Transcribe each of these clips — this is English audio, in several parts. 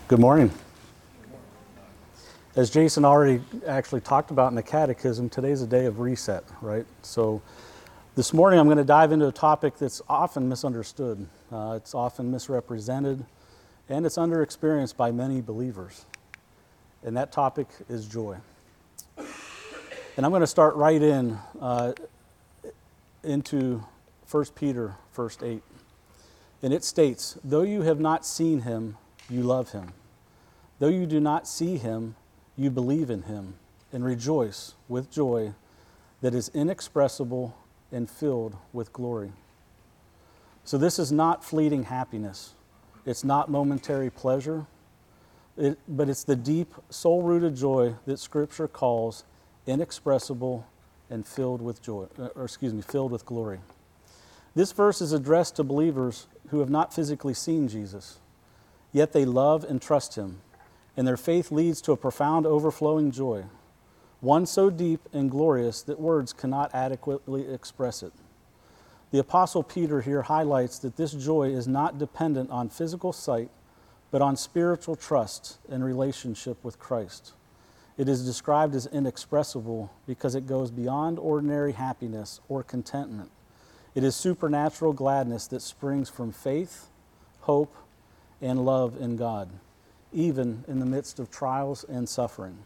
Good morning. As Jason already actually talked about in the catechism, today's a day of reset, right? So this morning I'm going to dive into a topic that's often misunderstood. It's often misrepresented, and it's underexperienced by many believers. And that topic is joy. And I'm going to start right into 1 Peter, verse 8. And it states, "Though you have not seen him, you love him. Though you do not see him, you believe in him and rejoice with joy that is inexpressible and filled with glory." So this is not fleeting happiness. It's not momentary pleasure, but it's the deep, soul-rooted joy that Scripture calls inexpressible and filled with glory. This verse is addressed to believers who have not physically seen Jesus, yet they love and trust him, and their faith leads to a profound overflowing joy, one so deep and glorious that words cannot adequately express it. The Apostle Peter here highlights that this joy is not dependent on physical sight, but on spiritual trust and relationship with Christ. It is described as inexpressible because it goes beyond ordinary happiness or contentment. It is supernatural gladness that springs from faith, hope, and love in God, even in the midst of trials and suffering.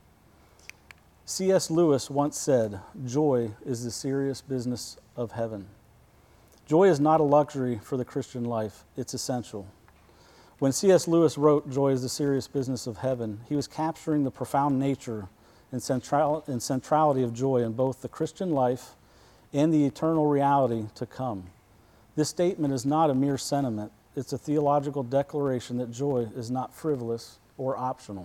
C.S. Lewis once said, "Joy is the serious business of heaven." Joy is not a luxury for the Christian life, it's essential. When C.S. Lewis wrote "Joy is the serious business of heaven," he was capturing the profound nature and centrality of joy in both the Christian life and the eternal reality to come. This statement is not a mere sentiment. It's a theological declaration that joy is not frivolous or optional,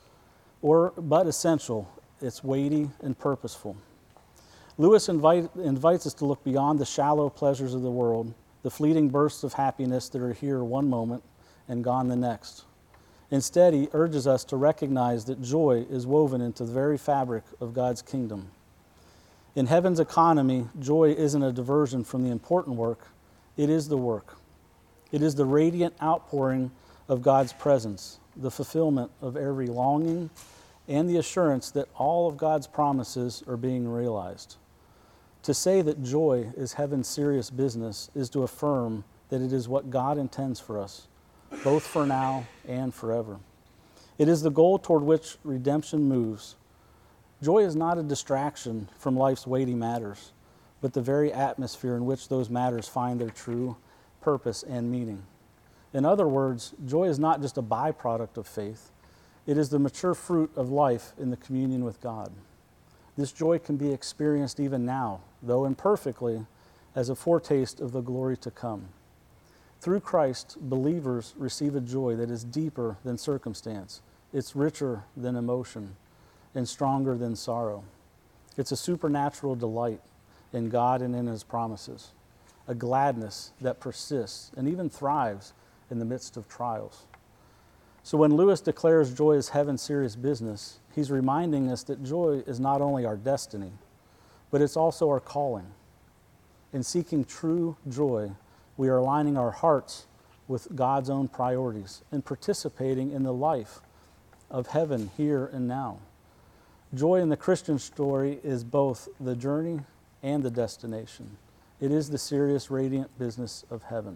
but essential. It's weighty and purposeful. Lewis invites us to look beyond the shallow pleasures of the world, the fleeting bursts of happiness that are here one moment and gone the next. Instead, he urges us to recognize that joy is woven into the very fabric of God's kingdom. In heaven's economy, joy isn't a diversion from the important work, it is the work. It is the radiant outpouring of God's presence, the fulfillment of every longing, and the assurance that all of God's promises are being realized. To say that joy is heaven's serious business is to affirm that it is what God intends for us, both for now and forever. It is the goal toward which redemption moves. Joy is not a distraction from life's weighty matters, but the very atmosphere in which those matters find their true purpose and meaning. In other words, joy is not just a byproduct of faith. It is the mature fruit of life in the communion with God. This joy can be experienced even now, though imperfectly, as a foretaste of the glory to come. Through Christ, believers receive a joy that is deeper than circumstance. It's richer than emotion and stronger than sorrow. It's a supernatural delight in God and in his promises, a gladness that persists and even thrives in the midst of trials. So when Lewis declares joy is heaven's serious business, he's reminding us that joy is not only our destiny, but it's also our calling. In seeking true joy, we are aligning our hearts with God's own priorities and participating in the life of heaven here and now. Joy in the Christian story is both the journey and the destination. It is the serious, radiant business of heaven.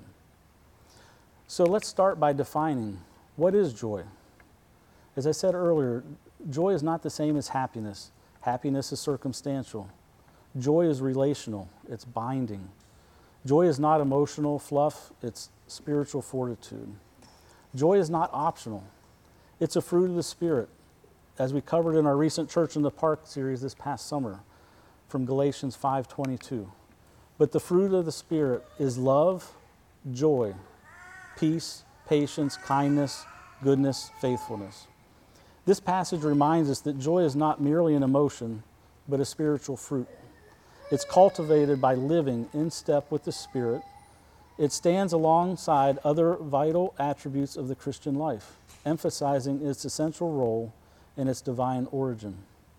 So let's start by defining, what is joy? As I said earlier, joy is not the same as happiness. Happiness is circumstantial. Joy is relational. It's binding. Joy is not emotional fluff. It's spiritual fortitude. Joy is not optional. It's a fruit of the Spirit, as we covered in our recent Church in the Park series this past summer from Galatians 5:22. But the fruit of the Spirit is love, joy, peace, patience, kindness, goodness, faithfulness. This passage reminds us that joy is not merely an emotion, but a spiritual fruit. It's cultivated by living in step with the Spirit. It stands alongside other vital attributes of the Christian life, emphasizing its essential role and its divine origin.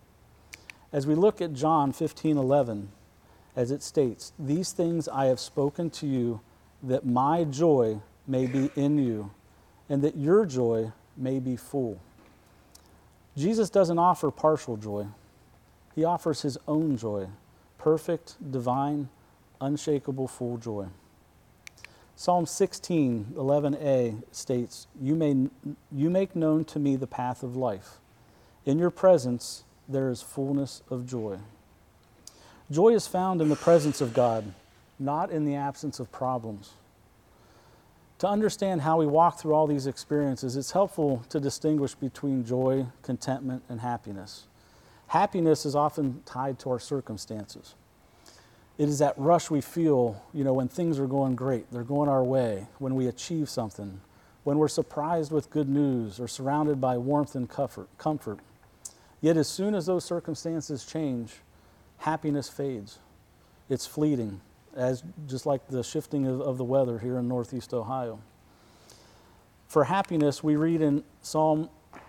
As we look at John 15:11, as it states, "These things I have spoken to you, that my joy may be in you, and that your joy may be full. Jesus doesn't offer partial joy. He offers his own joy, perfect, divine, unshakable, full joy. Psalm 16:11a states, You make known to me the path of life. In your presence there is fullness of joy. Joy is found in the presence of God, not in the absence of problems. To understand how we walk through all these experiences, it's helpful to distinguish between joy, contentment, and happiness. Happiness is often tied to our circumstances. It is that rush we feel, when things are going great, they're going our way, when we achieve something, when we're surprised with good news or surrounded by warmth and comfort. Yet as soon as those circumstances change, happiness fades. It's fleeting, just like the shifting of the weather here in Northeast Ohio. For happiness, we read in Psalm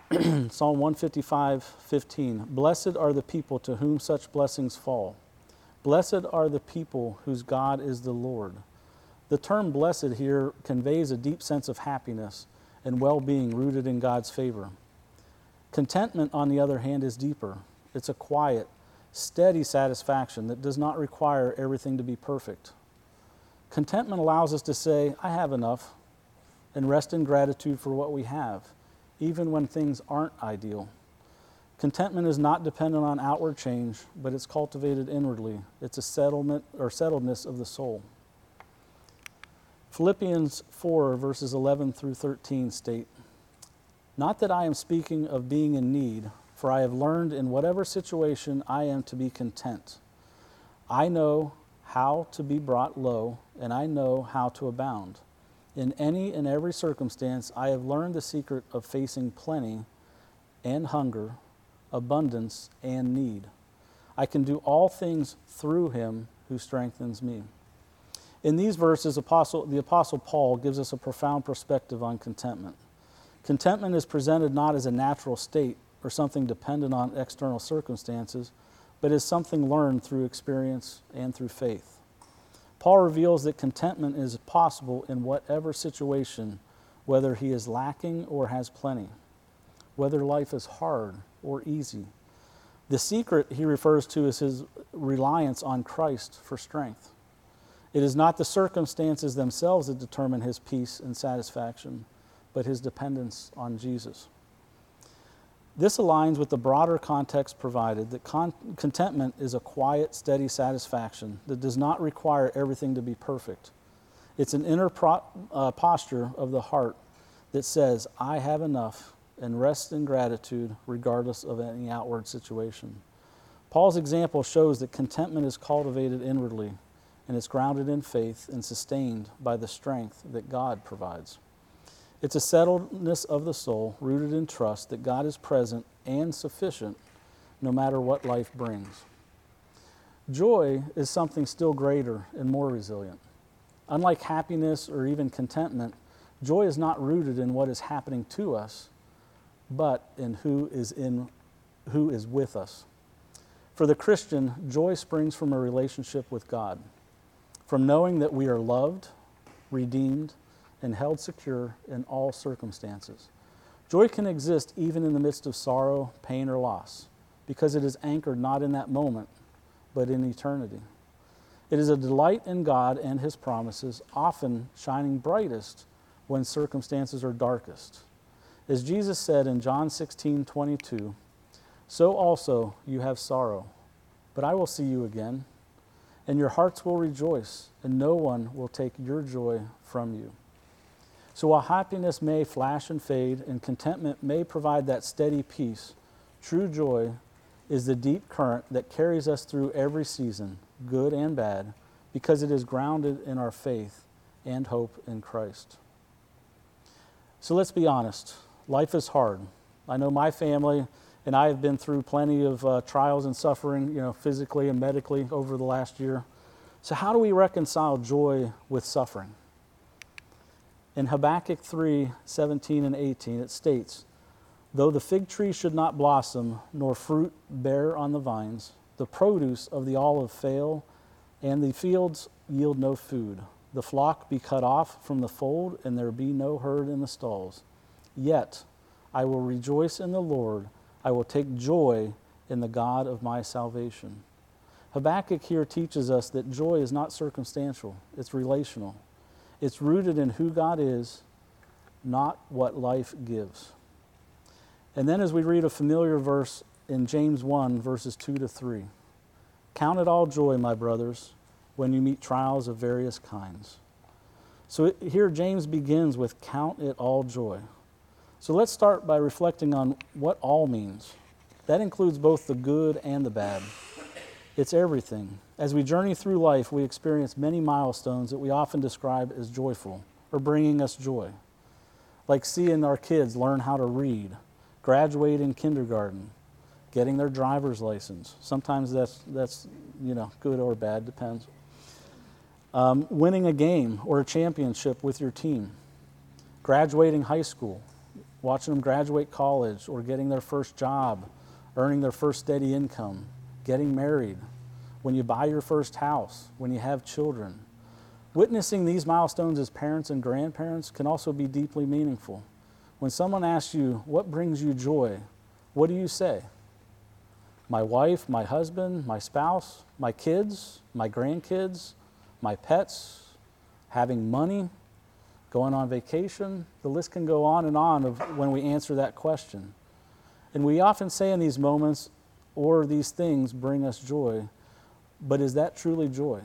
155:15, Blessed are the people to whom such blessings fall. Blessed are the people whose God is the Lord. The term blessed here conveys a deep sense of happiness and well-being rooted in God's favor. Contentment, on the other hand, is deeper. It's a quiet, steady satisfaction that does not require everything to be perfect. Contentment allows us to say, I have enough, and rest in gratitude for what we have, even when things aren't ideal. Contentment is not dependent on outward change, but it's cultivated inwardly. It's a settledness of the soul. Philippians 4, verses 11 through 13 state, Not that I am speaking of being in need, for I have learned in whatever situation I am to be content. I know how to be brought low, and I know how to abound. In any and every circumstance, I have learned the secret of facing plenty and hunger, abundance and need. I can do all things through him who strengthens me. In these verses, the Apostle Paul gives us a profound perspective on contentment. Contentment is presented not as a natural state or something dependent on external circumstances, but as something learned through experience and through faith. Paul reveals that contentment is possible in whatever situation, whether he is lacking or has plenty, whether life is hard or easy. The secret he refers to is his reliance on Christ for strength. It is not the circumstances themselves that determine his peace and satisfaction, but his dependence on Jesus. This aligns with the broader context provided that contentment is a quiet, steady satisfaction that does not require everything to be perfect. It's an inner posture of the heart that says, I have enough, and rests in gratitude regardless of any outward situation. Paul's example shows that contentment is cultivated inwardly, and it's grounded in faith and sustained by the strength that God provides. It's a settledness of the soul rooted in trust that God is present and sufficient no matter what life brings. Joy is something still greater and more resilient. Unlike happiness or even contentment, joy is not rooted in what is happening to us, but in who is with us. For the Christian, joy springs from a relationship with God, from knowing that we are loved, redeemed, and held secure in all circumstances. Joy can exist even in the midst of sorrow, pain, or loss, because it is anchored not in that moment, but in eternity. It is a delight in God and his promises, often shining brightest when circumstances are darkest. As Jesus said in John 16:22, so also you have sorrow, but I will see you again, and your hearts will rejoice, and no one will take your joy from you. So while happiness may flash and fade, and contentment may provide that steady peace, true joy is the deep current that carries us through every season, good and bad, because it is grounded in our faith and hope in Christ. So let's be honest. Life is hard. I know my family and I have been through plenty of trials and suffering, physically and medically over the last year. So how do we reconcile joy with suffering? In Habakkuk 3:17 and 18, it states, Though the fig tree should not blossom, nor fruit bear on the vines, the produce of the olive fail, and the fields yield no food, the flock be cut off from the fold, and there be no herd in the stalls. Yet I will rejoice in the Lord. I will take joy in the God of my salvation. Habakkuk here teaches us that joy is not circumstantial, it's relational. It's rooted in who God is, not what life gives. And then as we read a familiar verse in James 1, verses 2 to 3, count it all joy, my brothers, when you meet trials of various kinds. So here James begins with count it all joy. So let's start by reflecting on what all means. That includes both the good and the bad. It's everything. As we journey through life, we experience many milestones that we often describe as joyful or bringing us joy. Like seeing our kids learn how to read, graduating kindergarten, getting their driver's license. Sometimes that's good or bad, depends. Winning a game or a championship with your team, graduating high school, watching them graduate college or getting their first job, earning their first steady income, getting married, when you buy your first house, when you have children. Witnessing these milestones as parents and grandparents can also be deeply meaningful. When someone asks you, what brings you joy, what do you say? My wife, my husband, my spouse, my kids, my grandkids, my pets, having money, going on vacation. The list can go on and on of when we answer that question. And we often say in these moments, or these things bring us joy, but is that truly joy?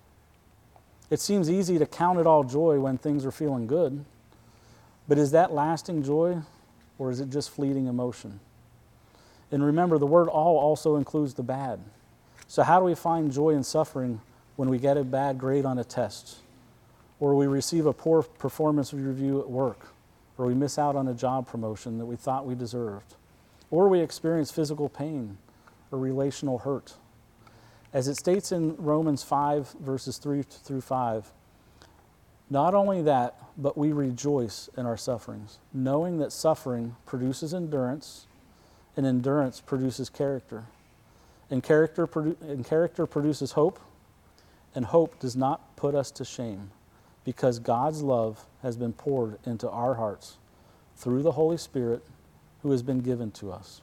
It seems easy to count it all joy when things are feeling good, but is that lasting joy, or is it just fleeting emotion? And remember, the word all also includes the bad. So how do we find joy in suffering when we get a bad grade on a test, or we receive a poor performance review at work, or we miss out on a job promotion that we thought we deserved, or we experience physical pain or relational hurt? As it states in Romans 5, verses 3 through 5, not only that, but we rejoice in our sufferings, knowing that suffering produces endurance, and endurance produces character. And character produces hope, and hope does not put us to shame, because God's love has been poured into our hearts through the Holy Spirit who has been given to us.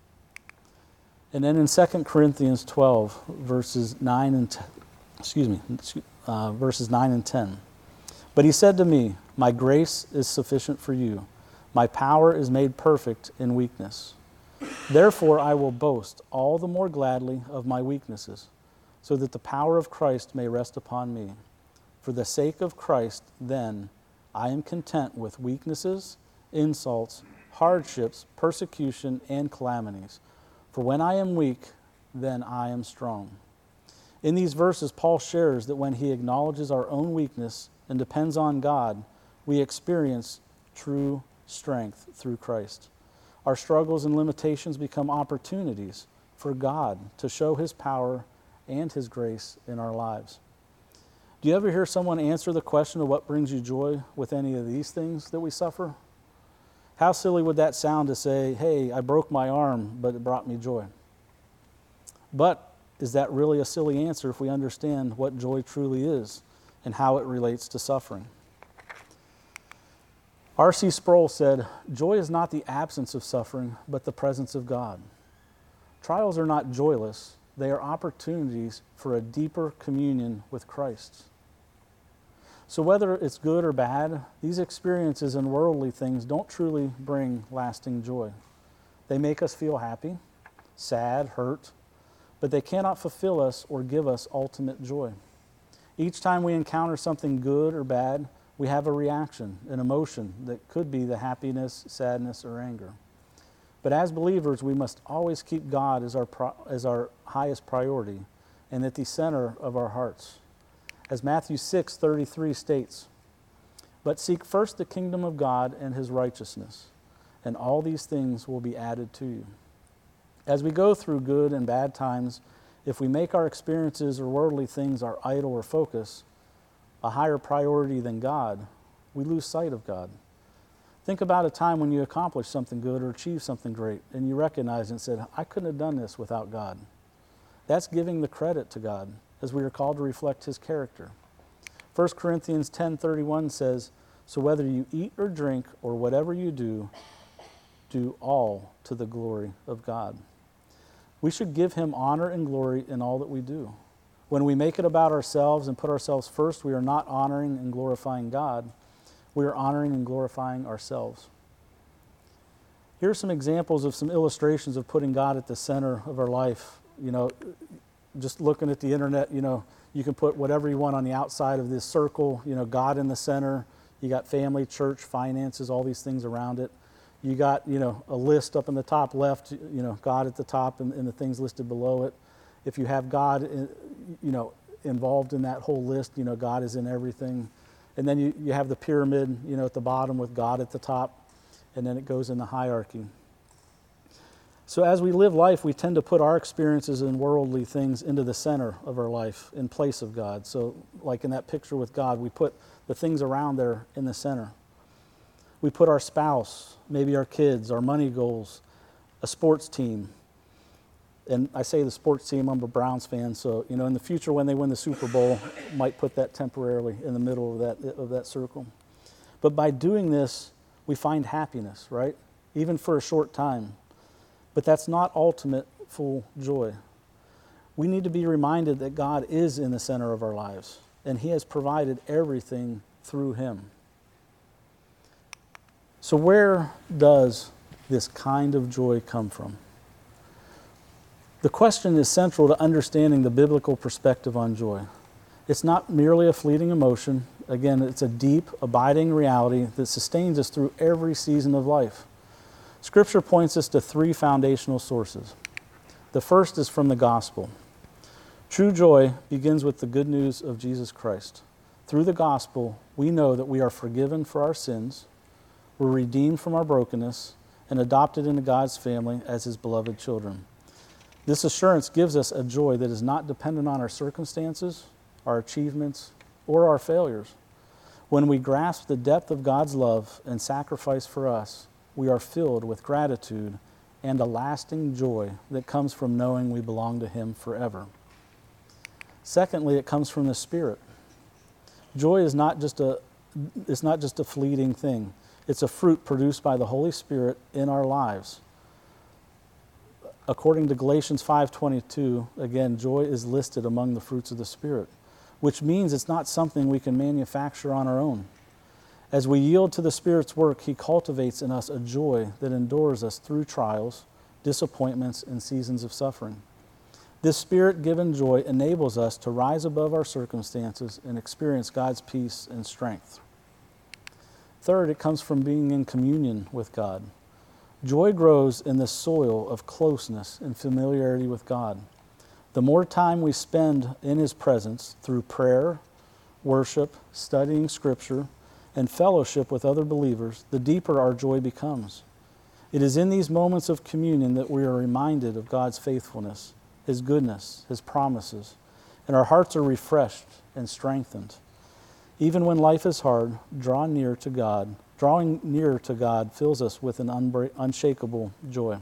And then in 2 Corinthians 12, verses 9 and 10. But he said to me, my grace is sufficient for you. My power is made perfect in weakness. Therefore I will boast all the more gladly of my weaknesses, so that the power of Christ may rest upon me. For the sake of Christ, then, I am content with weaknesses, insults, hardships, persecution, and calamities. For when I am weak, then I am strong. In these verses, Paul shares that when he acknowledges our own weakness and depends on God, we experience true strength through Christ. Our struggles and limitations become opportunities for God to show his power and his grace in our lives. Do you ever hear someone answer the question of what brings you joy with any of these things that we suffer? How silly would that sound to say, hey, I broke my arm, but it brought me joy? But is that really a silly answer if we understand what joy truly is and how it relates to suffering? R.C. Sproul said, joy is not the absence of suffering, but the presence of God. Trials are not joyless. They are opportunities for a deeper communion with Christ. So whether it's good or bad, these experiences and worldly things don't truly bring lasting joy. They make us feel happy, sad, hurt, but they cannot fulfill us or give us ultimate joy. Each time we encounter something good or bad, we have a reaction, an emotion that could be the happiness, sadness, or anger. But as believers, we must always keep God as our highest priority and at the center of our hearts. As Matthew 6:33 states, but seek first the kingdom of God and his righteousness, and all these things will be added to you. As we go through good and bad times, if we make our experiences or worldly things our idol or focus, a higher priority than God, we lose sight of God. Think about a time when you accomplished something good or achieved something great, and you recognized and said, I couldn't have done this without God. That's giving the credit to God, as we are called to reflect his character. 1 Corinthians 10:31 says, so whether you eat or drink or whatever you do do all to the glory of God. We should give him honor and glory in all that we do. When we make it about ourselves and put ourselves first, we are not honoring and glorifying God. We are honoring and glorifying ourselves. Here are some examples of some illustrations of putting God at the center of our life. Just looking at the internet, you can put whatever you want on the outside of this circle, God in the center. You got family, church, finances, all these things around it. You got, a list up in the top left, God at the top and the things listed below it. If you have God, involved in that whole list, God is in everything. And then you have the pyramid, at the bottom with God at the top, and then it goes in the hierarchy. So as we live life, we tend to put our experiences and worldly things into the center of our life in place of God. So like in that picture with God, we put the things around there in the center. We put our spouse, maybe our kids, our money goals, a sports team. And I say the sports team, I'm a Browns fan, so in the future when they win the Super Bowl, might put that temporarily in the middle of that circle. But by doing this, we find happiness, right? Even for a short time. But that's not ultimate full joy. We need to be reminded that God is in the center of our lives, and he has provided everything through him. So where does this kind of joy come from? The question is central to understanding the biblical perspective on joy. It's not merely a fleeting emotion. Again, it's a deep, abiding reality that sustains us through every season of life. Scripture points us to three foundational sources. The first is from the gospel. True joy begins with the good news of Jesus Christ. Through the gospel, we know that we are forgiven for our sins, we're redeemed from our brokenness, and adopted into God's family as his beloved children. This assurance gives us a joy that is not dependent on our circumstances, our achievements, or our failures. When we grasp the depth of God's love and sacrifice for us, we are filled with gratitude and a lasting joy that comes from knowing we belong to him forever. Secondly, it comes from the Spirit. Joy is not just a fleeting thing. It's a fruit produced by the Holy Spirit in our lives. According to Galatians 5:22, again, joy is listed among the fruits of the Spirit, which means it's not something we can manufacture on our own. As we yield to the Spirit's work, he cultivates in us a joy that endures us through trials, disappointments, and seasons of suffering. This Spirit-given joy enables us to rise above our circumstances and experience God's peace and strength. Third, it comes from being in communion with God. Joy grows in the soil of closeness and familiarity with God. The more time we spend in his presence through prayer, worship, studying Scripture, and fellowship with other believers, the deeper our joy becomes. It is in these moments of communion that we are reminded of God's faithfulness, his goodness, his promises, and our hearts are refreshed and strengthened. Even when life is hard, drawing near to God fills us with an unshakable joy.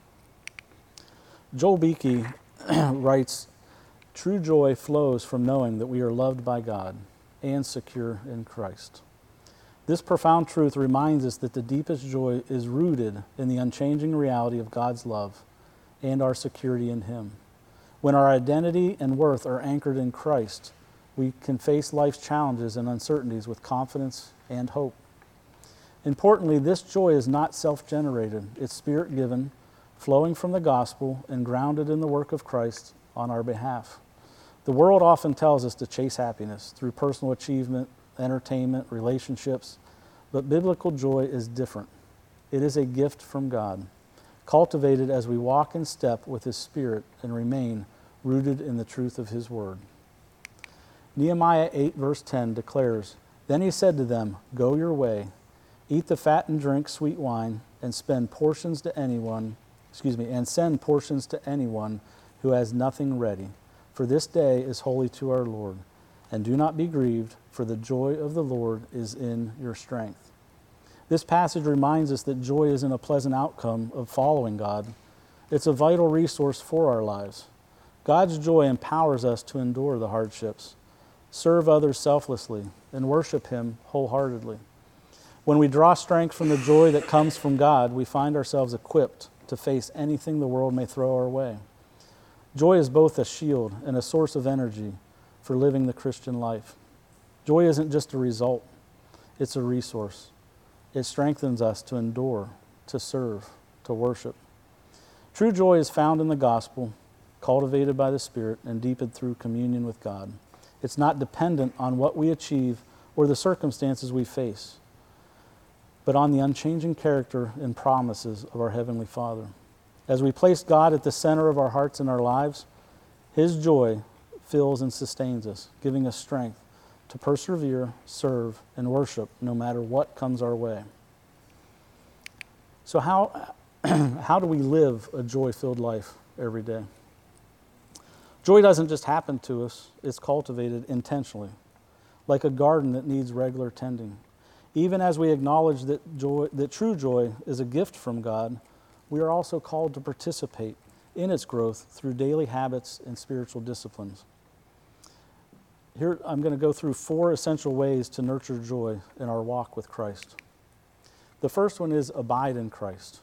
Joel Beeke writes, "True joy flows from knowing that we are loved by God and secure in Christ." This profound truth reminds us that the deepest joy is rooted in the unchanging reality of God's love and our security in him. When our identity and worth are anchored in Christ, we can face life's challenges and uncertainties with confidence and hope. Importantly, this joy is not self-generated. It's Spirit-given, flowing from the gospel, and grounded in the work of Christ on our behalf. The world often tells us to chase happiness through personal achievement, entertainment, relationships, but biblical joy is different. It is a gift from God, cultivated as we walk in step with his Spirit and remain rooted in the truth of his word. Nehemiah 8 verse 10 declares, "Then he said to them, 'Go your way, eat the fat and drink sweet wine, and send portions to anyone who has nothing ready. For this day is holy to our Lord. And do not be grieved, for the joy of the Lord is in your strength.'" This passage reminds us that joy isn't a pleasant outcome of following God. It's a vital resource for our lives. God's joy empowers us to endure the hardships, serve others selflessly, and worship him wholeheartedly. When we draw strength from the joy that comes from God, we find ourselves equipped to face anything the world may throw our way. Joy is both a shield and a source of energy for living the Christian life. Joy isn't just a result, it's a resource. It strengthens us to endure, to serve, to worship. True joy is found in the gospel, cultivated by the Spirit and deepened through communion with God. It's not dependent on what we achieve or the circumstances we face, but on the unchanging character and promises of our Heavenly Father. As we place God at the center of our hearts and our lives, His joy fills and sustains us, giving us strength to persevere, serve, and worship no matter what comes our way. So how do we live a joy-filled life every day? Joy doesn't just happen to us, it's cultivated intentionally, like a garden that needs regular tending. Even as we acknowledge that true joy is a gift from God, we are also called to participate in its growth through daily habits and spiritual disciplines. Here, I'm going to go through 4 essential ways to nurture joy in our walk with Christ. The first one is abide in Christ.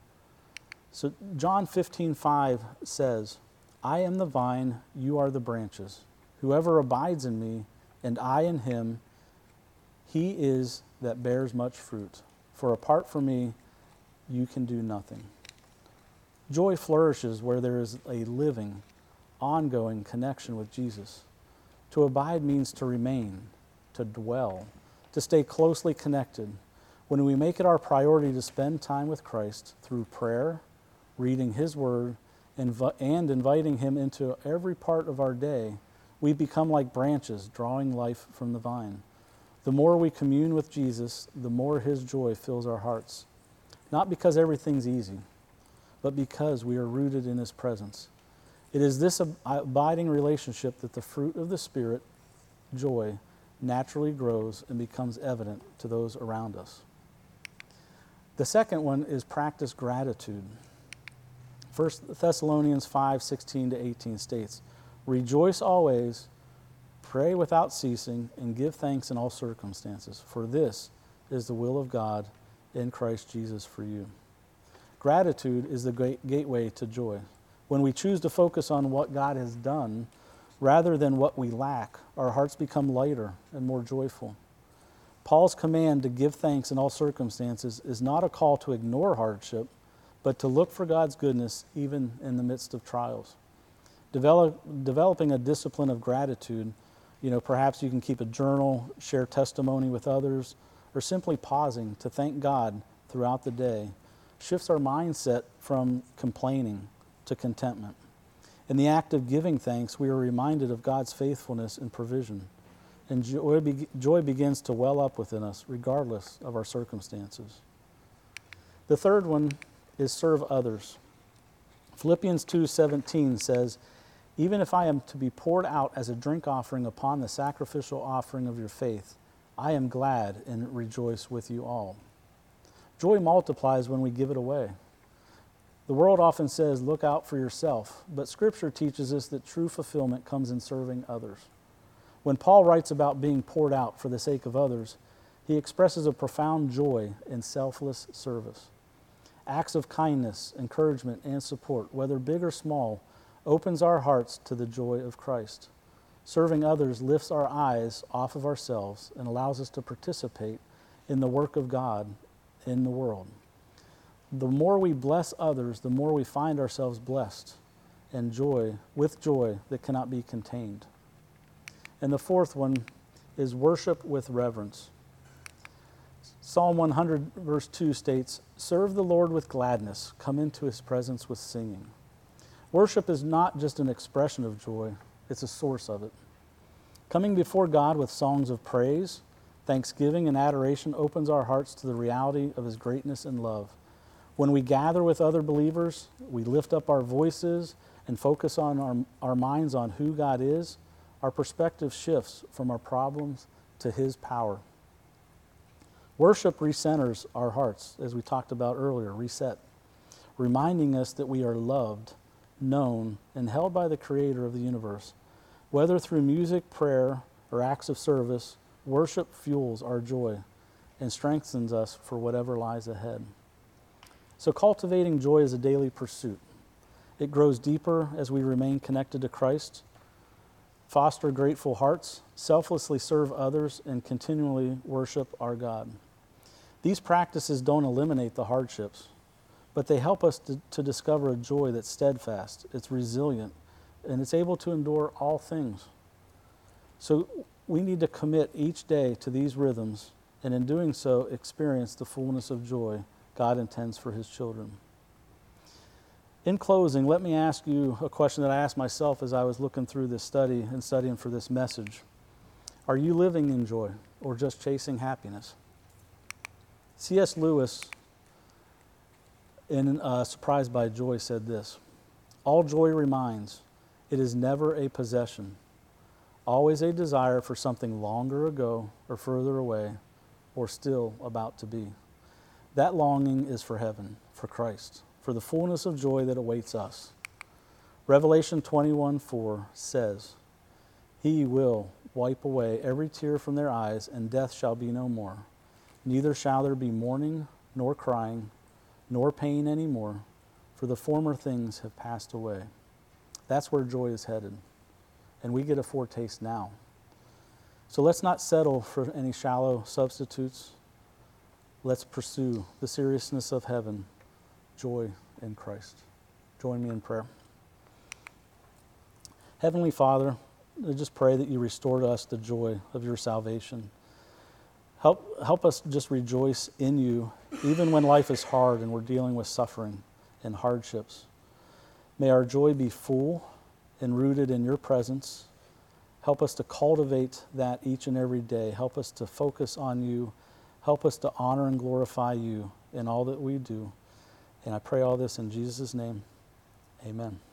So John 15:5 says, I am the vine, you are the branches. Whoever abides in me, and I in him, he is that bears much fruit. For apart from me, you can do nothing. Joy flourishes where there is a living, ongoing connection with Jesus. To abide means to remain, to dwell, to stay closely connected. When we make it our priority to spend time with Christ through prayer, reading His Word, and inviting Him into every part of our day, we become like branches drawing life from the vine. The more we commune with Jesus, the more His joy fills our hearts. Not because everything's easy, but because we are rooted in His presence. It is this abiding relationship that the fruit of the Spirit, joy, naturally grows and becomes evident to those around us. The second one is practice gratitude. 1 Thessalonians 5:16-18 states, Rejoice always, pray without ceasing, and give thanks in all circumstances, for this is the will of God in Christ Jesus for you. Gratitude is the gateway to joy. When we choose to focus on what God has done rather than what we lack, our hearts become lighter and more joyful. Paul's command to give thanks in all circumstances is not a call to ignore hardship, but to look for God's goodness even in the midst of trials. Developing a discipline of gratitude, perhaps you can keep a journal, share testimony with others, or simply pausing to thank God throughout the day, shifts our mindset from complaining to contentment. In the act of giving thanks, we are reminded of God's faithfulness and provision, and joy begins to well up within us regardless of our circumstances. The third one is serve others. Philippians 2:17 says, Even if I am to be poured out as a drink offering upon the sacrificial offering of your faith, I am glad and rejoice with you all. Joy multiplies when we give it away. The world often says, look out for yourself, but Scripture teaches us that true fulfillment comes in serving others. When Paul writes about being poured out for the sake of others, he expresses a profound joy in selfless service. Acts of kindness, encouragement, and support, whether big or small, opens our hearts to the joy of Christ. Serving others lifts our eyes off of ourselves and allows us to participate in the work of God in the world. The more we bless others, the more we find ourselves blessed and joy that cannot be contained. And the fourth one is worship with reverence. Psalm 100 verse 2 states, Serve the Lord with gladness, come into His presence with singing. Worship is not just an expression of joy, it's a source of it. Coming before God with songs of praise, thanksgiving, and adoration opens our hearts to the reality of His greatness and love. When we gather with other believers, we lift up our voices and focus on our minds on who God is. Our perspective shifts from our problems to His power. Worship recenters our hearts, as we talked about earlier, reset, reminding us that we are loved, known, and held by the Creator of the universe. Whether through music, prayer, or acts of service, worship fuels our joy and strengthens us for whatever lies ahead. So cultivating joy is a daily pursuit. It grows deeper as we remain connected to Christ, foster grateful hearts, selflessly serve others, and continually worship our God. These practices don't eliminate the hardships, but they help us to discover a joy that's steadfast, it's resilient, and it's able to endure all things. So we need to commit each day to these rhythms, and in doing so, experience the fullness of joy God intends for his children. In closing, let me ask you a question that I asked myself as I was looking through this study and studying for this message. Are you living in joy or just chasing happiness? C.S. Lewis, in Surprised by Joy, said this: "All joy reminds, it is never a possession, always a desire for something longer ago or further away or still about to be. That longing is for heaven, for Christ, for the fullness of joy that awaits us." Revelation 21:4 says, "He will wipe away every tear from their eyes, and death shall be no more. Neither shall there be mourning, nor crying, nor pain any more, for the former things have passed away." That's where joy is headed, and we get a foretaste now. So let's not settle for any shallow substitutes. Let's pursue the seriousness of heaven, joy in Christ. Join me in prayer. Heavenly Father, I just pray that you restore to us the joy of your salvation. Help us just rejoice in you, even when life is hard and we're dealing with suffering and hardships. May our joy be full and rooted in your presence. Help us to cultivate that each and every day. Help us to focus on you. Help us to honor and glorify you in all that we do. And I pray all this in Jesus' name. Amen.